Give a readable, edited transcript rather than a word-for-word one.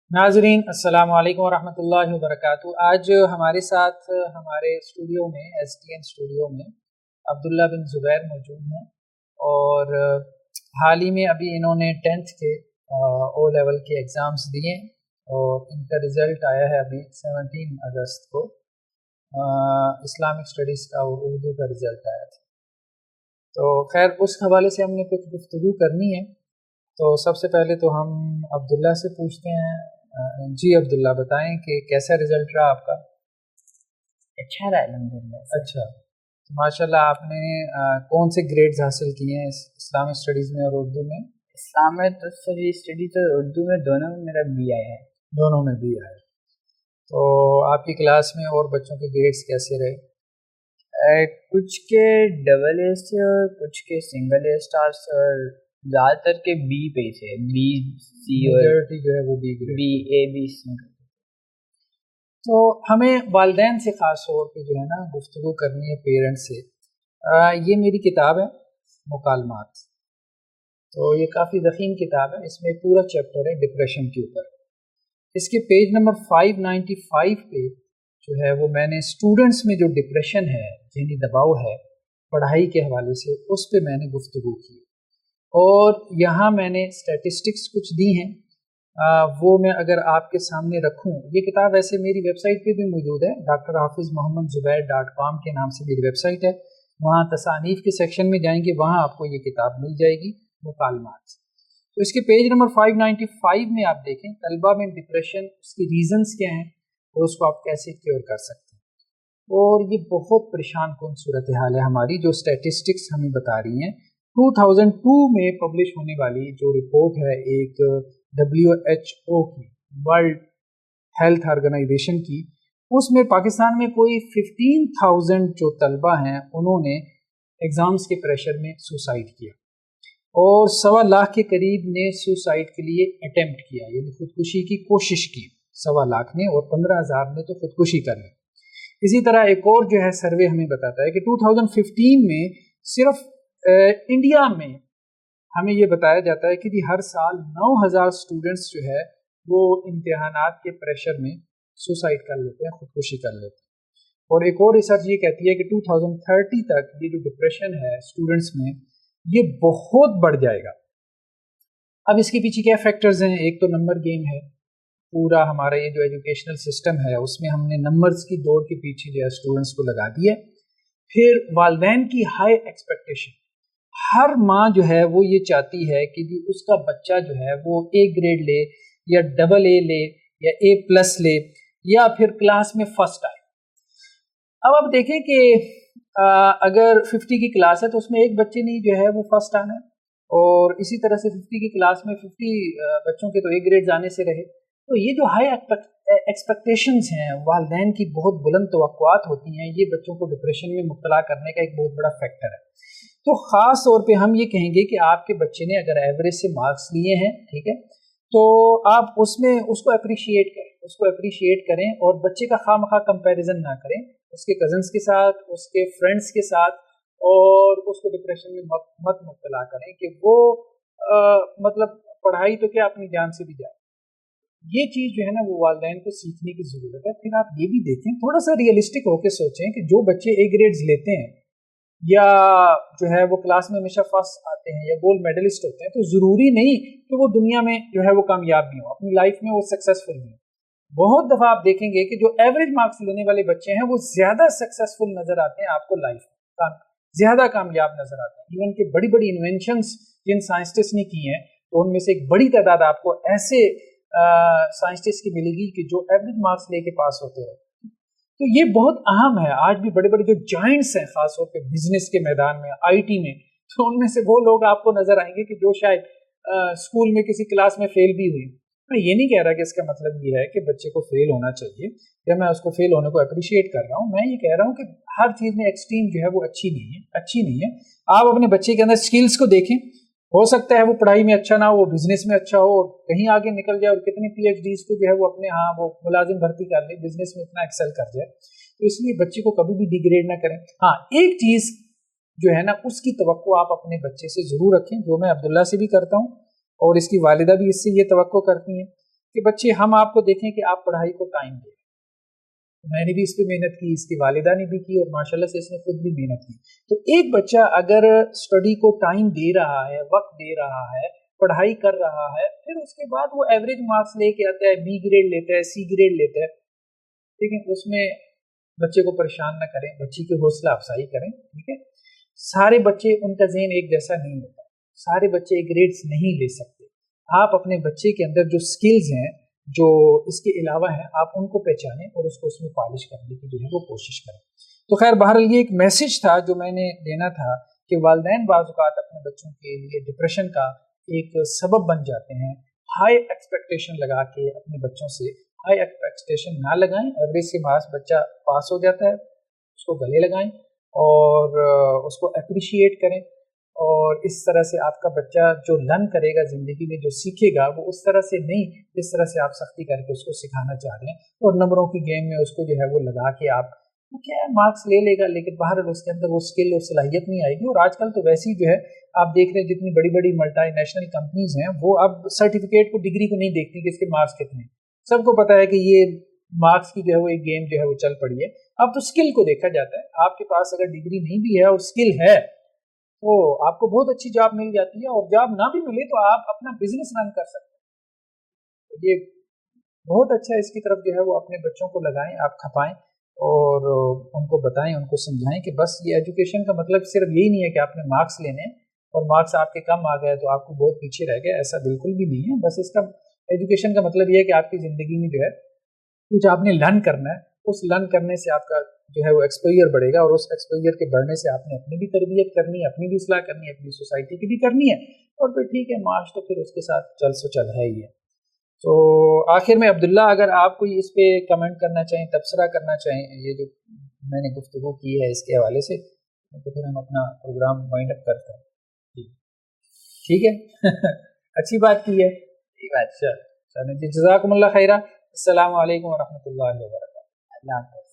नाजरीन अस्सलाम वालेकुम वरहमतुल्लाहि वबरकातुहू। आज हमारे साथ हमारे स्टूडियो में STN स्टूडियो में अब्दुल्ला बिन ज़ुबैर मौजूद हैं और हाल ही में अभी इन्होंने 10th के O लेवल के एग्ज़ाम्स दिए और इनका रिज़ल्ट आया है अभी 17 अगस्त को। इस्लामिक स्टडीज़ का और उर्दू का रिज़ल्ट आया था। तो खैर उस हवाले से हमने कुछ गुफ्तगू करनी है। तो सबसे पहले तो हम अब्दुल्ला से पूछते हैं। जी अब्दुल्ला, बताएं कि कैसा रिज़ल्ट रहा आपका? अच्छा रहा अल्हम्दुलिल्लाह। अच्छा, तो माशाल्लाह आपने कौन से ग्रेड्स हासिल किए हैं इस्लामिक स्टडीज़ में और उर्दू में? इस्लाम में तो सभी स्टडीज और उर्दू में दोनों में मेरा बी आया है। दोनों में भी आया। तो आपकी क्लास में और बच्चों के ग्रेड्स कैसे रहे? कुछ के डबल ए से और कुछ के सिंगल ए स्टार्स और ज़्यादातर के बी पे थे, बी सी और मेजॉरिटी जो है वो B grade. B A B single. तो हमें वालिदैन से ख़ास तौर पे जो है ना गुफ्तगू करनी है, पेरेंट्स से। ये मेरी किताब है मुकालमात। तो ये काफ़ी ज़ख़ीम किताब है। इसमें पूरा चैप्टर है डिप्रेशन के ऊपर। इसके पेज नंबर 595 पे जो है वो मैंने स्टूडेंट्स में जो डिप्रेशन है, ज़हनी दबाव है पढ़ाई के हवाले से, उस पे मैंने गुफ्तगू की और यहाँ मैंने स्टैटिस्टिक्स कुछ दी हैं। वो मैं अगर आपके सामने रखूं, ये किताब वैसे मेरी वेबसाइट पे भी मौजूद है, drhafiz.mohammadzubaiर.com के नाम से मेरी वेबसाइट है। वहाँ तसानीफ़ के सेक्शन में जाएंगे, वहाँ आपको ये किताब मिल जाएगी मुकालमात। तो इसके पेज नंबर 595 में आप देखें तलबा में डिप्रेशन, उसकी रीज़न्स क्या हैं और उसको आप कैसे क्योर कर सकते हैं। और ये बहुत परेशान कौन सूरत हाल है हमारी, जो स्टैटिस्टिक्स हमें बता रही हैं। 2002 में पब्लिश होने वाली जो रिपोर्ट है एक WHO की, वर्ल्ड हेल्थ ऑर्गेनाइजेशन की, उसमें पाकिस्तान में कोई 15,000 जो तलबा हैं उन्होंने एग्ज़ाम्स के प्रेशर में सुसाइड किया और 1.25 लाख के करीब ने सुसाइड के लिए अटेम्प्ट किया, यानी खुदकुशी की कोशिश की 1.25 लाख ने, और 15,000 ने तो खुदकुशी कर ली। इसी तरह एक और जो है सर्वे हमें बताता है कि 2015 में सिर्फ इंडिया में हमें ये बताया जाता है कि हर साल 9,000 स्टूडेंट्स जो है वो इम्तिहानात के प्रेशर में सुसाइड कर लेते हैं, खुदकुशी कर लेते हैं। और एक और रिसर्च ये कहती है कि 2030 तक ये जो डिप्रेशन है स्टूडेंट्स में, ये बहुत बढ़ जाएगा। अब इसके पीछे क्या फैक्टर्स हैं? एक तो नंबर गेम है। पूरा हमारा ये जो एजुकेशनल सिस्टम है उसमें हमने नंबर्स की दौड़ के पीछे जो है स्टूडेंट्स को लगा दिया। फिर वालिदैन की हाई एक्सपेक्टेशन, हर माँ जो है वो ये चाहती है कि जी उसका बच्चा जो है वो A ग्रेड ले या AA ले या A+ ले या फिर क्लास में फर्स्ट आए। अब आप देखें कि अगर 50 की क्लास है तो उसमें एक बच्चे नहीं जो है वो फर्स्ट आना है, और इसी तरह से 50 की क्लास में 50 बच्चों के तो A ग्रेड आने से रहे। तो ये जो हाई एक्सपेक्टेशंस हैं, वालिदैन की बहुत बुलंद तवक्कुआत होती हैं, ये बच्चों को डिप्रेशन में मुब्तला करने का एक बहुत बड़ा फैक्टर है। तो ख़ास तौर पे हम ये कहेंगे कि आपके बच्चे ने अगर एवरेज से मार्क्स लिए हैं, ठीक है, तो आप उसमें उसको अप्रिशिएट करें और बच्चे का खामखा कंपैरिजन ना करें उसके कज़न्स के साथ, उसके फ्रेंड्स के साथ, और उसको डिप्रेशन में मत मुब्तला करें कि वो मतलब पढ़ाई तो क्या अपनी जान से भी जाए। ये चीज़ जो है ना वो वालिदैन को सीखने की ज़रूरत है। फिर आप ये भी देखें, थोड़ा सा रियलिस्टिक होकर सोचें कि जो बच्चे A ग्रेड्स लेते हैं या जो है वो क्लास में हमेशा फर्स्ट आते हैं या गोल्ड मेडलिस्ट होते हैं, तो ज़रूरी नहीं कि वो दुनिया में जो है वो कामयाब नहीं हो, अपनी लाइफ में वो सक्सेसफुल नहीं हो। बहुत दफ़ा आप देखेंगे कि जो एवरेज मार्क्स लेने वाले बच्चे हैं वो ज़्यादा सक्सेसफुल नज़र आते हैं आपको लाइफ में, ज़्यादा कामयाब नज़र आते हैं। इवन के बड़ी बड़ी इन्वेंशंस जिन साइंटिस्ट ने की हैं, तो उनमें से एक बड़ी तादाद आपको ऐसे साइंटिस्ट की मिलेगी कि जो एवरेज मार्क्स लेके पास होते हैं। तो ये बहुत अहम है। आज भी बड़े बड़े जो जायंट्स हैं खासतौर पे बिजनेस के मैदान में, IT में, तो उनमें से वो लोग आपको नजर आएंगे कि जो शायद स्कूल में किसी क्लास में फेल भी हुई। मैं ये नहीं कह रहा कि इसका मतलब ये है कि बच्चे को फेल होना चाहिए या मैं उसको फेल होने को अप्रिशिएट कर रहा हूँ। मैं ये कह रहा हूँ कि हर चीज़ में एक्सट्रीम जो है वो अच्छी नहीं है। आप अपने बच्चे के अंदर स्किल्स को देखें। हो सकता है वो पढ़ाई में अच्छा ना हो, वो बिजनेस में अच्छा हो, कहीं आगे निकल जाए और कितने PhDs को जो है वो अपने वो मुलाजिम भर्ती कर ले, बिजनेस में इतना एक्सेल कर जाए। तो इसलिए बच्चे को कभी भी डिग्रेड ना करें। हाँ, एक चीज़ जो है ना उसकी तवक्को आप अपने बच्चे से ज़रूर रखें, जो मैं अब्दुल्ला से भी करता हूँ और इसकी वालिदा भी इससे ये तवक्को करती हैं کہ بچے ہم آپ کو دیکھیں کہ آپ پڑھائی کو ٹائم دیں. میں نے بھی اس پہ محنت کی, اس کی والدہ نے بھی کی, اور ماشاءاللہ سے اس نے خود بھی محنت کی. تو ایک بچہ اگر اسٹڈی کو ٹائم دے رہا ہے, وقت دے رہا ہے, پڑھائی کر رہا ہے, پھر اس کے بعد وہ ایوریج مارکس لے کے آتا ہے, بی گریڈ لیتا ہے, سی گریڈ لیتا ہے, لیکن اس میں بچے کو پریشان نہ کریں, بچی کی حوصلہ افزائی کریں. ٹھیک ہے, سارے بچے ان کا ذہن ایک جیسا نہیں ہوتا, سارے بچے گریڈز نہیں لے سکتے. آپ اپنے بچے کے اندر جو سکلز ہیں, جو اس کے علاوہ ہیں, آپ ان کو پہچانیں اور اس کو اس میں پالش کرنے کی جو ہے وہ کوشش کریں. تو خیر بہرحال یہ ایک میسج تھا جو میں نے دینا تھا کہ والدین بعض اوقات اپنے بچوں کے لیے ڈپریشن کا ایک سبب بن جاتے ہیں. ہائی ایکسپیکٹیشن لگا کے اپنے بچوں سے ہائی ایکسپیکٹیشن نہ لگائیں. ایوریج سے بچہ پاس ہو جاتا ہے, اس کو گلے لگائیں اور اس کو اپریشیٹ کریں, اور اس طرح سے آپ کا بچہ جو لرن کرے گا زندگی میں, جو سیکھے گا, وہ اس طرح سے نہیں جس طرح سے آپ سختی کر کے اس کو سکھانا چاہ رہے ہیں, اور نمبروں کی گیم میں اس کو جو ہے وہ لگا کے آپ کیا مارکس لے لے گا, لیکن باہر اس کے اندر وہ اسکل اور صلاحیت نہیں آئے گی. اور آج کل تو ویسے ہی جو ہے آپ دیکھ رہے ہیں جتنی بڑی بڑی ملٹی نیشنل کمپنیز ہیں, وہ اب سرٹیفکیٹ کو, ڈگری کو نہیں دیکھتی کہ اس کے مارکس کتنے. سب کو پتا ہے کہ یہ مارکس کی جو ہے وہ ایک گیم جو ہے وہ چل پڑی ہے. اب تو اسکل کو دیکھا جاتا ہے. آپ کے پاس اگر ڈگری نہیں بھی ہے اور اسکل ہے تو آپ کو بہت اچھی جاب مل جاتی ہے, اور جاب نہ بھی ملے تو آپ اپنا بزنس رن کر سکتے ہیں. یہ بہت اچھا ہے, اس کی طرف جو ہے وہ اپنے بچوں کو لگائیں, آپ کھپائیں اور ان کو بتائیں, ان کو سمجھائیں کہ بس یہ ایجوکیشن کا مطلب صرف یہی نہیں ہے کہ آپ نے مارکس لینے ہیں اور مارکس آپ کے کم آ گئے تو آپ کو بہت پیچھے رہ گئے. ایسا بالکل بھی نہیں ہے. بس اس کا ایجوکیشن کا مطلب یہ ہے کہ آپ کی زندگی میں جو ہے کچھ آپ نے لرن کرنا ہے, اس لرن کرنے سے آپ کا جو ہے وہ ایکسپوئر بڑھے گا, اور اس ایکسپوئر کے بڑھنے سے آپ نے اپنی بھی تربیت کرنی ہے, اپنی بھی اصلاح کرنی ہے, اپنی سوسائٹی کی بھی کرنی ہے, اور پھر ٹھیک ہے معاش تو پھر اس کے ساتھ چل سو چل ہے ہی ہے. تو آخر میں عبداللہ, اگر آپ کوئی اس پہ کمنٹ کرنا چاہیں, تبصرہ کرنا چاہیں, یہ جو میں نے گفتگو کی ہے اس کے حوالے سے, تو پھر ہم اپنا پروگرام وائنڈ اپ کرتے ہیں. ٹھیک ہے اچھی بات کی ہے. چلیں جی, جزاکم اللہ خیرہ. السلام علیکم ورحمۃ اللہ وبرکاتہ. اللہ حافظ.